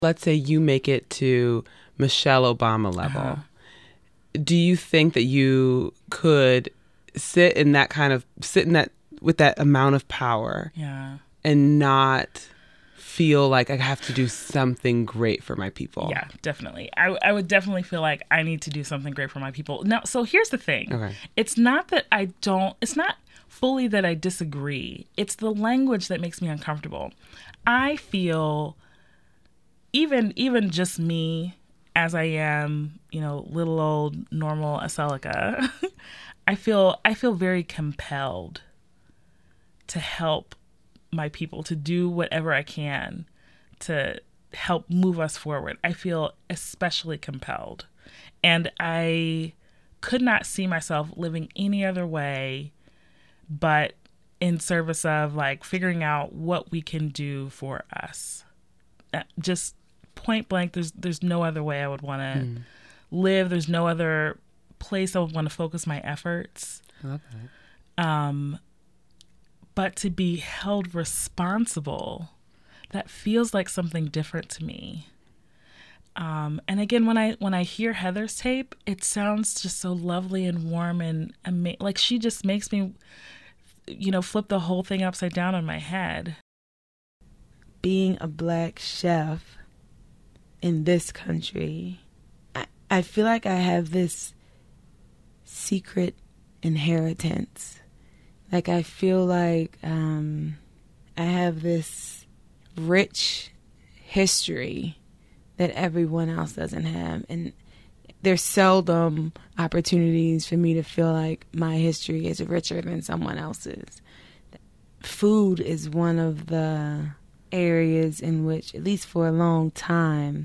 Let's say you make it to Michelle Obama level. Uh-huh. Do you think that you could sit in that with that amount of power and not feel like I have to do something great for my people? Yeah, definitely. I would definitely feel like I need to do something great for my people. Now, so here's the thing. Okay. It's not that it's not fully that I disagree. It's the language that makes me uncomfortable. I feel even just me as I am, little old normal Aselika, I feel very compelled to help my people, to do whatever I can to help move us forward. I feel especially compelled. And I could not see myself living any other way but in service of figuring out what we can do for us. Just point blank, there's no other way I would want to live. There's no other place I would want to focus my efforts. I love that. But to be held responsible, that feels like something different to me. And again, when I hear Heather's tape, it sounds just so lovely and warm and like she just makes me, flip the whole thing upside down in my head. Being a Black chef in this country, I feel like I have this secret inheritance. Like I feel like I have this rich history that everyone else doesn't have. And there's seldom opportunities for me to feel like my history is richer than someone else's. Food is one of the areas in which, at least for a long time,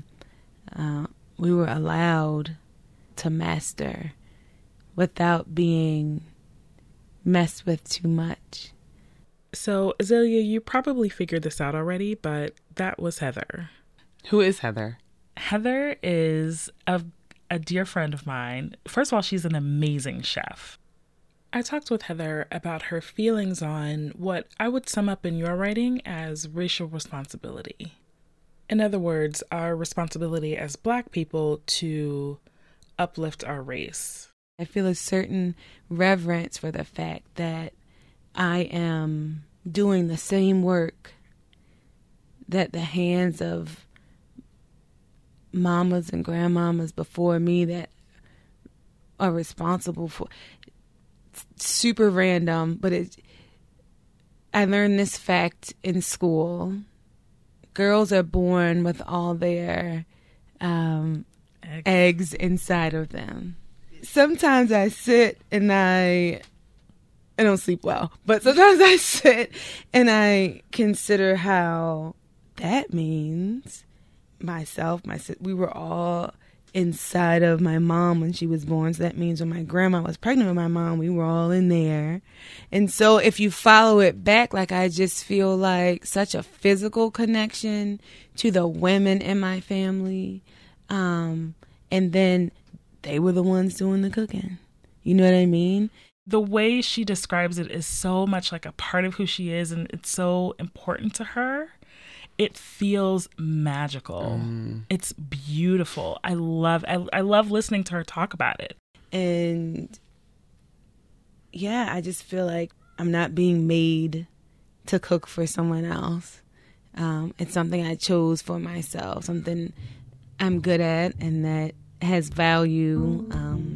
we were allowed to master without being messed with too much. So, Azealia, you probably figured this out already, but that was Heather. Who is Heather? Heather is a dear friend of mine. First of all, she's an amazing chef. I talked with Heather about her feelings on what I would sum up in your writing as racial responsibility. In other words, our responsibility as Black people to uplift our race. I feel a certain reverence for the fact that I am doing the same work that the hands of mamas and grandmamas before me that are responsible for. It's super random, but I learned this fact in school. Girls are born with all their eggs inside of them. Sometimes I sit and I don't sleep well, but sometimes I sit and I consider how that means we were all inside of my mom when she was born. So that means when my grandma was pregnant with my mom, we were all in there. And so if you follow it back, I just feel like such a physical connection to the women in my family. And then they were the ones doing the cooking. You know what I mean? The way she describes it is so much like a part of who she is, and it's so important to her. It feels magical. It's beautiful. I love listening to her talk about it. And yeah, I just feel like I'm not being made to cook for someone else. It's something I chose for myself, something I'm good at and that has value.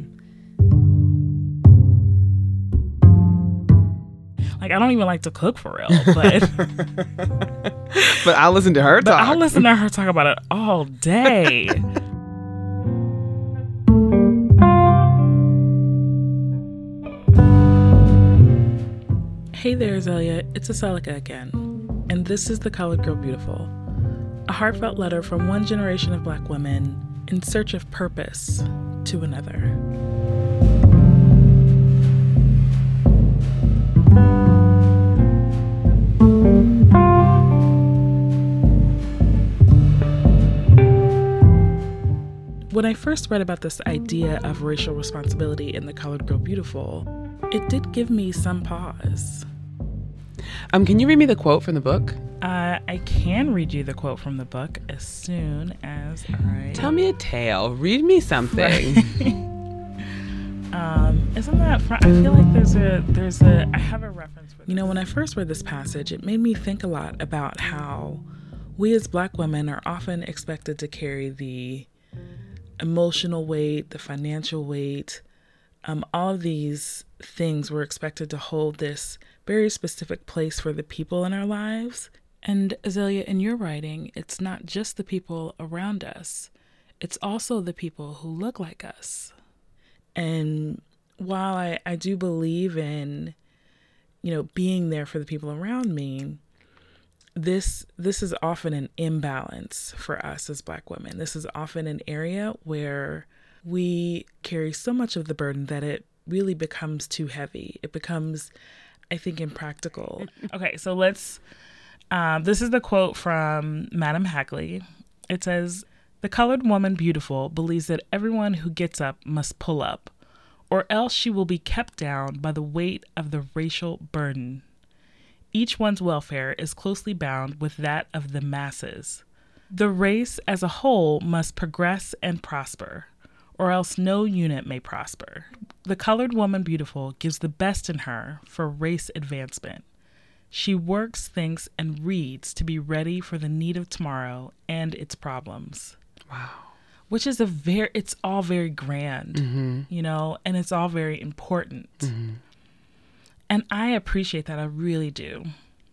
I don't even like to cook for real, but but I'll listen to her talk. I'll listen to her talk about it all day. Hey there, Azealia. It's Aselika again, and this is The Colored Girl Beautiful, a heartfelt letter from one generation of Black women in search of purpose to another. When I first read about this idea of racial responsibility in The Colored Girl Beautiful, it did give me some pause. Can you read me the quote from the book? I can read you the quote from the book as soon as I... Tell me a tale. Read me something. Isn't that fun? I feel like there's a I have a reference for this. You know, when I first read this passage, it made me think a lot about how we as Black women are often expected to carry the emotional weight, the financial weight, all of these things. We're expected to hold this very specific place for the people in our lives. And Azealia, in your writing, it's not just the people around us. It's also the people who look like us. And while I do believe in, being there for the people around me, this is often an imbalance for us as Black women. This is often an area where we carry so much of the burden that it really becomes too heavy. It becomes, I think, impractical. Okay, so let's... this is the quote from Madame Hackley. It says, "The colored woman beautiful believes that everyone who gets up must pull up, or else she will be kept down by the weight of the racial burden. Each one's welfare is closely bound with that of the masses. The race as a whole must progress and prosper, or else no unit may prosper. The colored woman beautiful gives the best in her for race advancement. She works, thinks, and reads to be ready for the need of tomorrow and its problems." Wow. Which is it's all very grand, and it's all very important. Mm-hmm. And I appreciate that. I really do.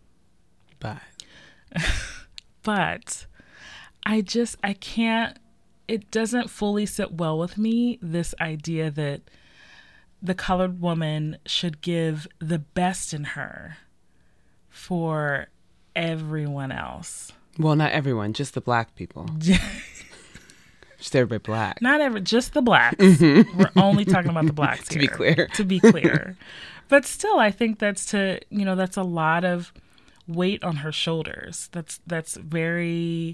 But I can't, it doesn't fully sit well with me, this idea that the colored woman should give the best in her for everyone else. Well, not everyone, just the Black people. Just everybody Black. Just the Blacks. Mm-hmm. We're only talking about the Blacks here. To be clear. But still, I think that's a lot of weight on her shoulders. That's very,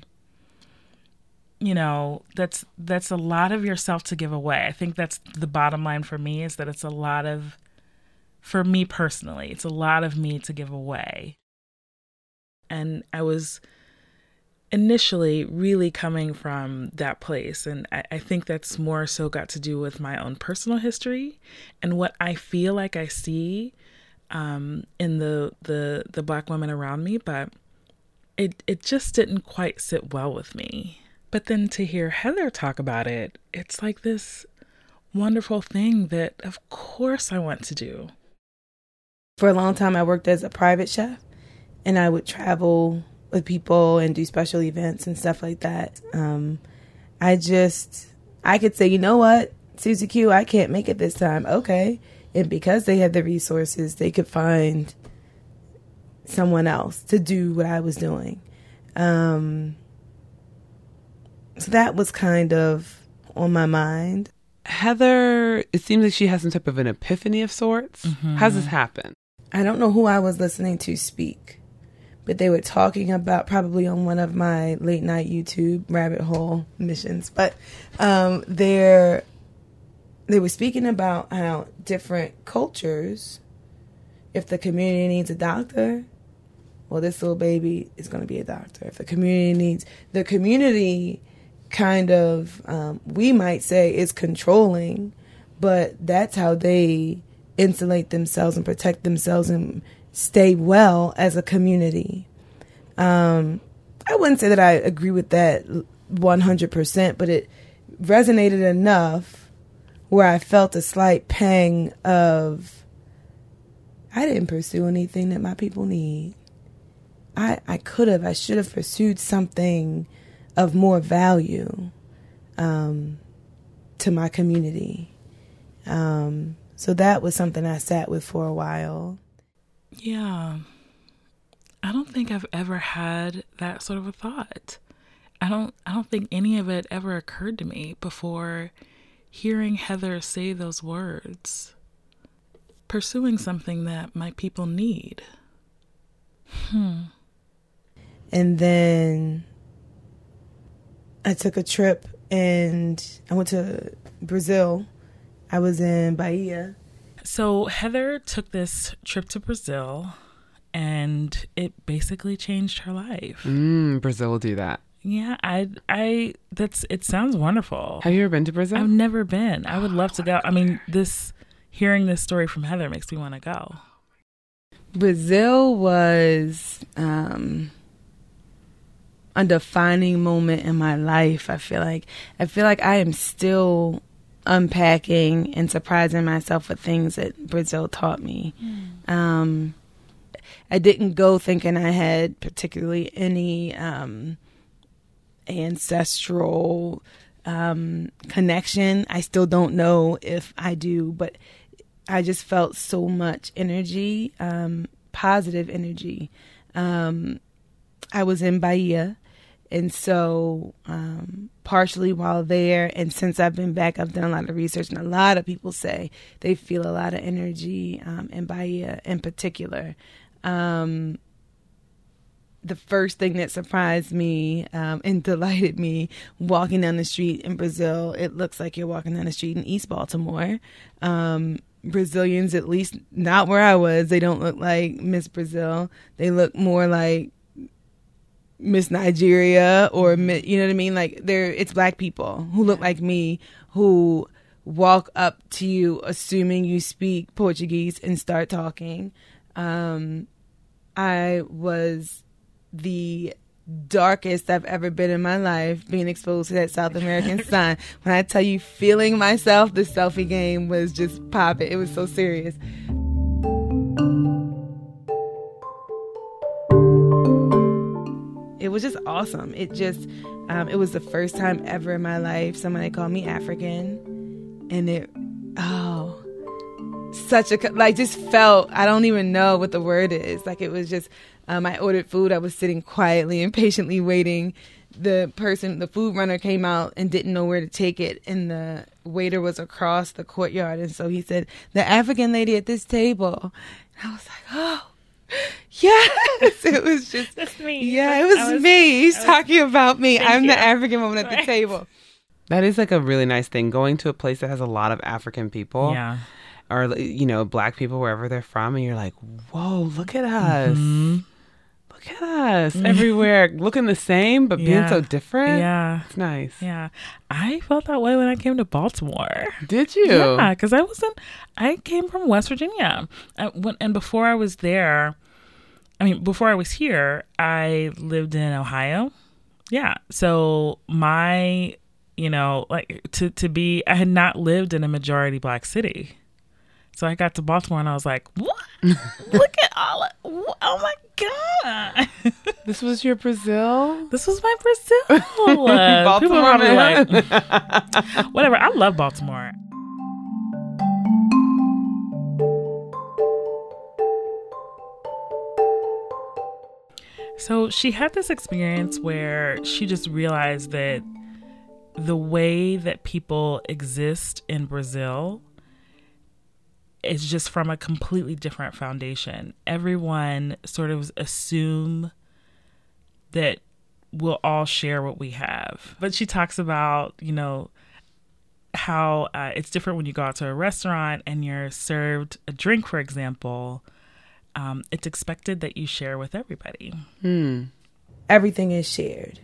that's a lot of yourself to give away. I think that's the bottom line for me, is that it's a lot of, for me personally, it's a lot of me to give away. And I was initially really coming from that place. And I think that's more so got to do with my own personal history and what I feel like I see in the Black women around me. But it just didn't quite sit well with me. But then to hear Heather talk about it, it's like this wonderful thing that, of course, I want to do. For a long time, I worked as a private chef, and I would travel with people and do special events and stuff like that. I could say, you know what, Susie Q, I can't make it this time. Okay. And because they had the resources, they could find someone else to do what I was doing. So that was kind of on my mind. Heather, it seems like she has some type of an epiphany of sorts. Mm-hmm. How's this happen? I don't know who I was listening to speak, but they were talking about, probably on one of my late night YouTube rabbit hole missions, but they were speaking about how different cultures, if the community needs a doctor, well, this little baby is going to be a doctor. If the community kind of, we might say, is controlling, but that's how they insulate themselves and protect themselves and stay well as a community. I wouldn't say that I agree with that 100%, but it resonated enough where I felt a slight pang of, I didn't pursue anything that my people need. I should have pursued something of more value to my community. So that was something I sat with for a while. Yeah. I don't think I've ever had that sort of a thought. I don't think any of it ever occurred to me before hearing Heather say those words. Pursuing something that my people need. And then I took a trip and I went to Brazil. I was in Bahia. So Heather took this trip to Brazil, and it basically changed her life. Brazil will do that. Yeah, it sounds wonderful. Have you ever been to Brazil? I've never been. I would love to go. I mean, hearing this story from Heather makes me want to go. Brazil was a defining moment in my life. I feel like I am still unpacking and surprising myself with things that Brazil taught me. I didn't go thinking I had particularly any ancestral connection. I still don't know if I do, but I just felt so much energy, positive energy. I was in Bahia, and so partially while there, and since I've been back, I've done a lot of research, and a lot of people say they feel a lot of energy in Bahia in particular. The first thing that surprised me and delighted me walking down the street in Brazil, it looks like you're walking down the street in East Baltimore. Brazilians, at least not where I was, they don't look like Miss Brazil. They look more like Miss Nigeria or, you know what I mean? Like it's black people who look like me who walk up to you assuming you speak Portuguese and start talking. I was the darkest I've ever been in my life, being exposed to that South American sun. When I tell you feeling myself, the selfie game was just popping. It was so serious. It was just awesome. It was the first time ever in my life somebody called me African, and just felt, I don't even know what the word is. Like it was just, I ordered food. I was sitting quietly and patiently waiting. The food runner came out and didn't know where to take it. And the waiter was across the courtyard. And so he said, "The African lady at this table." And I was like, oh, yes. It was just, that's me. Yeah, it was me. He's talking about me. I'm the African woman at the table. That is like a really nice thing. Going to a place that has a lot of African people. Yeah. Or, black people, wherever they're from, and you're like, whoa, look at us. Mm-hmm. Look at us everywhere, looking the same, but being so different. Yeah. It's nice. Yeah. I felt that way when I came to Baltimore. Did you? Yeah, because I came from West Virginia. And before I was there, before I was here, I lived in Ohio. Yeah. So I had not lived in a majority black city. So I got to Baltimore and I was like, what? Look at oh my God. This was your Brazil? This was my Brazil. Baltimore, people are probably like, whatever. I love Baltimore. So she had this experience where she just realized that the way that people exist in Brazil is just from a completely different foundation. Everyone sort of assume that we'll all share what we have. But she talks about, how it's different when you go out to a restaurant and you're served a drink, for example. It's expected that you share with everybody. Everything is shared.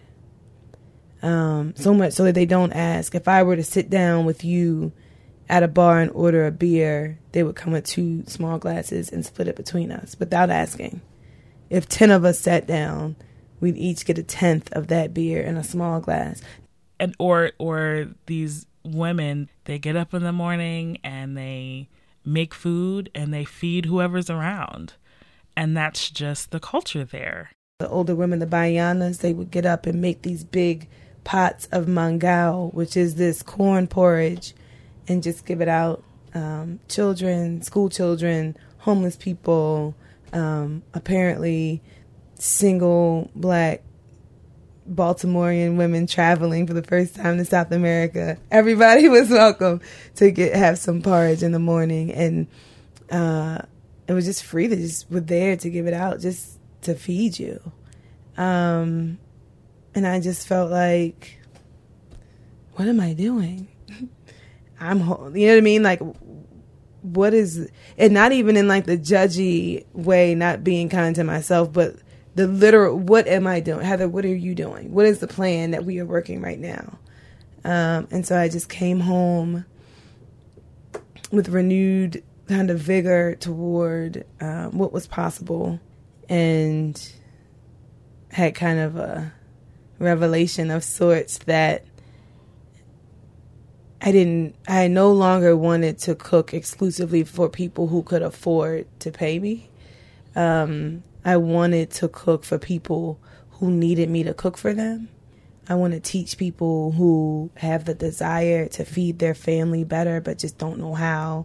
So much so that they don't ask. If I were to sit down with you at a bar and order a beer, they would come with 2 small glasses and split it between us without asking. If 10 of us sat down, we'd each get 1/10 of that beer in a small glass. And or these women, they get up in the morning and they make food and they feed whoever's around. And that's just the culture there. The older women, the baianas, they would get up and make these big pots of mangau, which is this corn porridge, and just give it out. Children, school children, homeless people, apparently single black Baltimorean women traveling for the first time to South America. Everybody was welcome to have some porridge in the morning, and it was just free. They just were there to give it out, just to feed you. And I just felt like, what am I doing? You know what I mean? Like, what is, and not even in like the judgy way, not being kind to myself, but the literal, what am I doing? Heather, what are you doing? What is the plan that we are working right now? And so I just came home with renewed kind of vigor toward what was possible, and had kind of a revelation of sorts that I no longer wanted to cook exclusively for people who could afford to pay me. I wanted to cook for people who needed me to cook for them. I want to teach people who have the desire to feed their family better but just don't know how.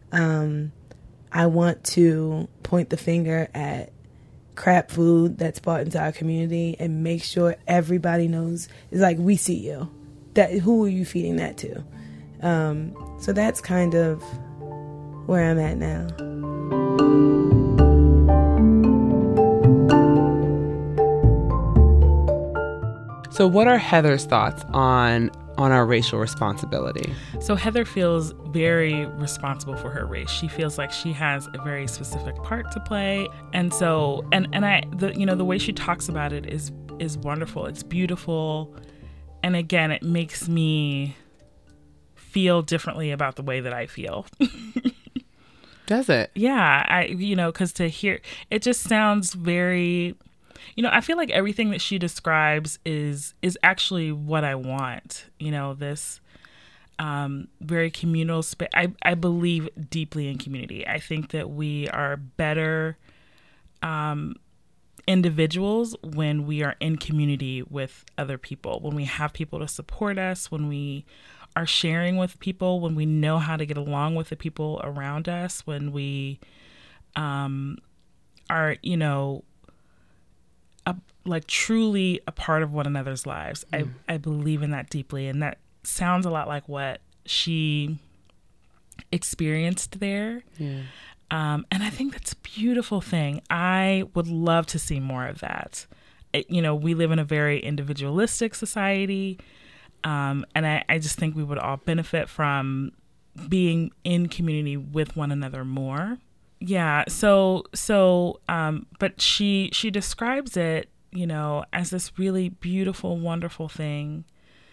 I want to point the finger at crap food that's brought into our community and make sure everybody knows. It's like, we see you. Who are you feeding that to? So that's kind of where I'm at now. So what are Heather's thoughts on our racial responsibility? So Heather feels very responsible for her race. She feels like she has a very specific part to play. And so, the way she talks about it is wonderful. It's beautiful. And again, it makes me feel differently about the way that I feel. Does it? Yeah. Because to hear, it just sounds very, I feel like everything that she describes is actually what I want. This very communal space. I believe deeply in community. I think that we are better individuals when we are in community with other people, when we have people to support us, when we are sharing with people, when we know how to get along with the people around us, when we are, truly a part of one another's lives. I believe in that deeply. And that sounds a lot like what she experienced there. Yeah. And I think that's a beautiful thing. I would love to see more of that. We live in a very individualistic society. And I just think we would all benefit from being in community with one another more. Yeah. But she describes it, as this really beautiful, wonderful thing,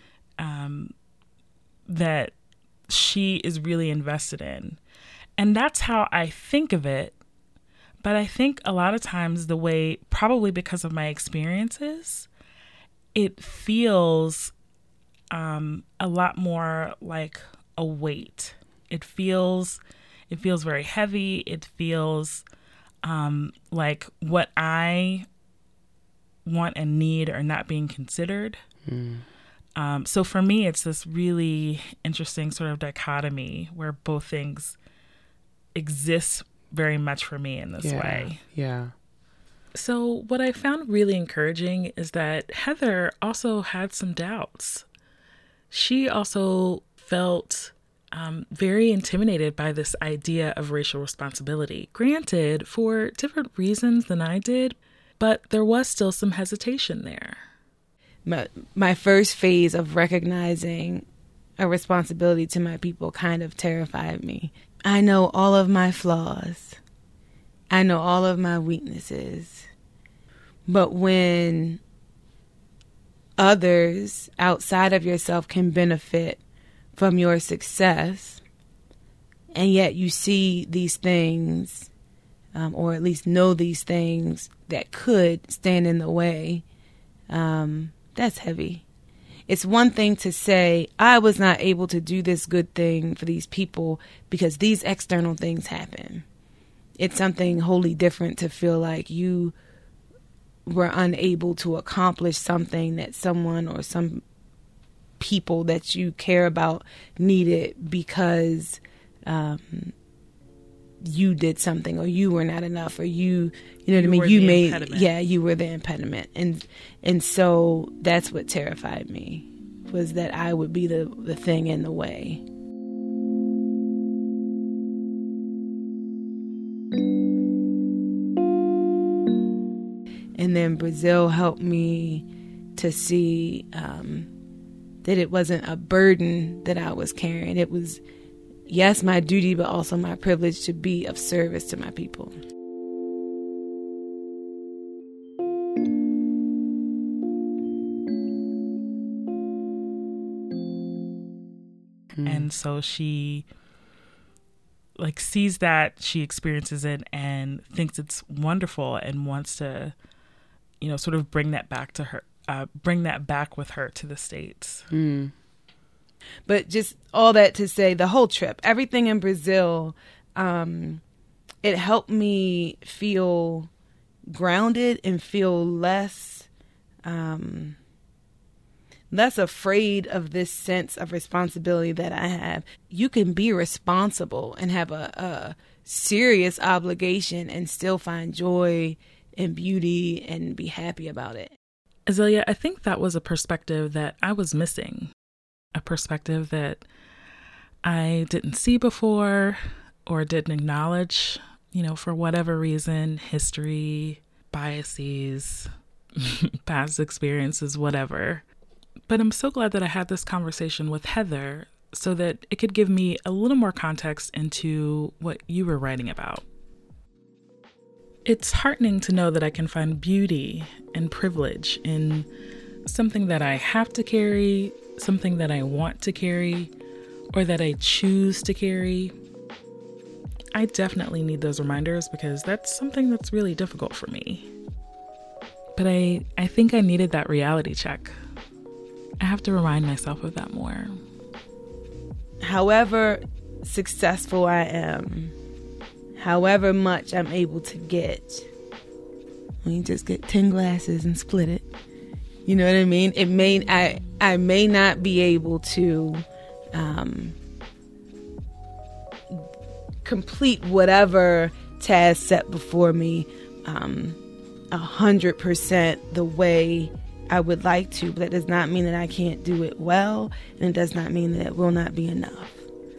that she is really invested in. And that's how I think of it. But I think a lot of times the way, probably because of my experiences, it feels a lot more like a weight. It feels very heavy. It feels like what I want and need are not being considered. So for me, it's this really interesting sort of dichotomy where both things exist very much for me in this way. Yeah. So what I found really encouraging is that Heather also had some doubts. She also felt very intimidated by this idea of racial responsibility. Granted, for different reasons than I did, but there was still some hesitation there. My first phase of recognizing a responsibility to my people kind of terrified me. I know all of my flaws. I know all of my weaknesses. But when others outside of yourself can benefit from your success, and yet you see these things, or at least know these things that could stand in the way, that's heavy. It's one thing to say, I was not able to do this good thing for these people because these external things happen. It's something wholly different to feel like you were unable to accomplish something that someone or some people that you care about needed because you did something, or you were not enough, or you know what I mean? You were the impediment. And so that's what terrified me, was that I would be the thing in the way. And then Brazil helped me to see that it wasn't a burden that I was carrying. It was, yes, my duty, but also my privilege to be of service to my people. And so she sees that, she experiences it and thinks it's wonderful and wants to, sort of bring that back to her, bring that back with her to the States. But just all that to say, the whole trip, everything in Brazil, it helped me feel grounded and feel less afraid of this sense of responsibility that I have. You can be responsible and have a serious obligation and still find joy and beauty and be happy about it. Azealia, I think that was a perspective that I was missing, a perspective that I didn't see before or didn't acknowledge, for whatever reason, history, biases, past experiences, whatever. But I'm so glad that I had this conversation with Heather so that it could give me a little more context into what you were writing about. It's heartening to know that I can find beauty and privilege in something that I have to carry, something that I want to carry, or that I choose to carry. I definitely need those reminders because that's something that's really difficult for me. But I think I needed that reality check. I have to remind myself of that more. However successful I am, however much I'm able to get, when you just get 10 glasses and split it, you know what I mean? I may not be able to complete whatever task set before me 100% the way I would like to, but that does not mean that I can't do it well, and it does not mean that it will not be enough.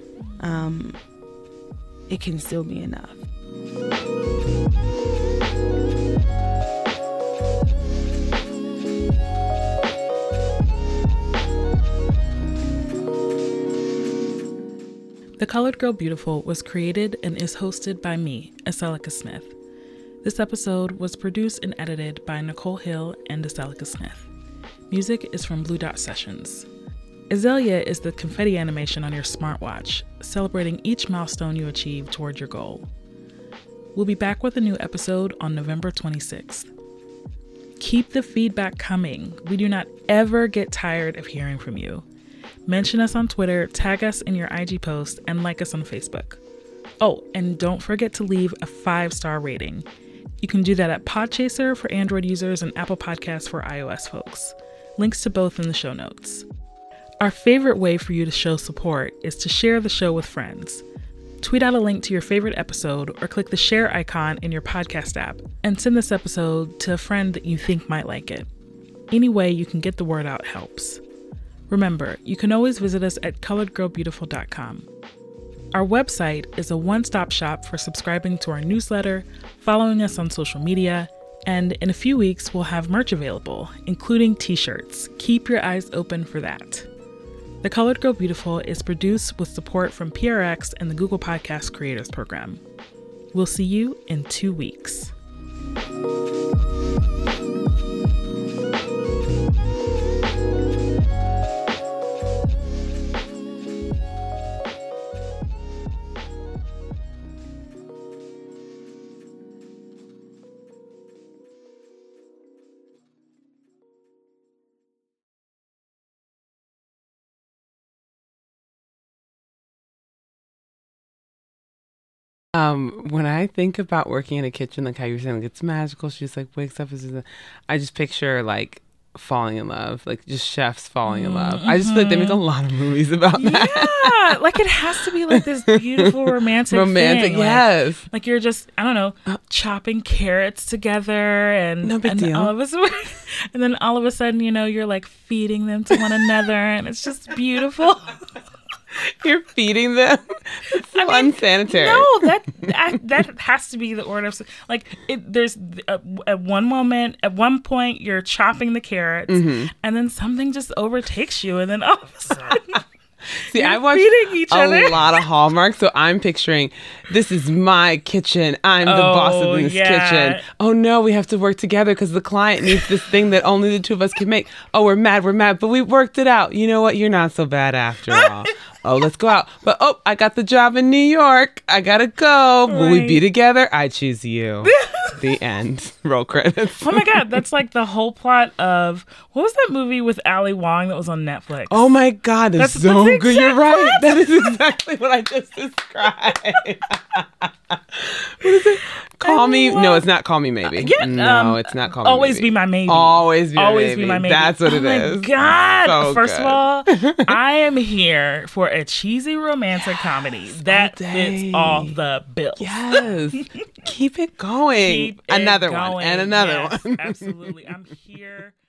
It can still be enough. The Colored Girl Beautiful was created and is hosted by me, Aselika Smith. This episode was produced and edited by Nicole Hill and Aselika Smith. Music is from Blue Dot Sessions. Azealia is the confetti animation on your smartwatch, celebrating each milestone you achieve toward your goal. We'll be back with a new episode on November 26th. Keep the feedback coming. We do not ever get tired of hearing from you. Mention us on Twitter, tag us in your IG post, and like us on Facebook. Oh, and don't forget to leave a 5-star rating. You can do that at Podchaser for Android users and Apple Podcasts for iOS folks. Links to both in the show notes. Our favorite way for you to show support is to share the show with friends. Tweet out a link to your favorite episode or click the share icon in your podcast app and send this episode to a friend that you think might like it. Any way you can get the word out helps. Remember, you can always visit us at coloredgirlbeautiful.com. Our website is a one-stop shop for subscribing to our newsletter, following us on social media, and in a few weeks we'll have merch available, including t-shirts. Keep your eyes open for that. The Colored Girl Beautiful is produced with support from PRX and the Google Podcast Creators Program. We'll see you in 2 weeks. When I think about working in a kitchen, like how you were saying, like it's magical. She's like wakes up, I just picture like falling in love, like just chefs falling in love. I just feel like they make a lot of movies about that. Yeah, like it has to be like this beautiful romantic thing. Yes. Like you're just, I don't know, chopping carrots together and no big deal. And then all of a sudden, you're like feeding them to one another and it's just beautiful. You're feeding them. It's so unsanitary. No, that has to be the order of like. There's at one point you're chopping the carrots, and then something just overtakes you, and then all of a sudden See, I watched a lot of Hallmark, so I'm picturing this is my kitchen. I'm the boss of this kitchen. Oh no, we have to work together because the client needs this thing that only the two of us can make. Oh, we're mad, but we worked it out. You know what? You're not so bad after all. Oh, let's go out. But I got the job in New York. I gotta go. Will we be together? I choose you. The end. Roll credits. Oh my God, that's like the whole plot of, what was that movie with Ali Wong that was on Netflix? Oh my God, that's so good. You're right. That is exactly what I just described. What is it? Call Me? No, it's not Call Me Maybe. No, it's not Call Me Always Maybe. Be My Maybe. Always Be My Maybe. That's what it is. Oh my God. So First good. of all, I am here for a cheesy romantic comedy that fits all the bills. Yes. Keep it going. Keep another it one going. and another Yes, one. Absolutely. I'm here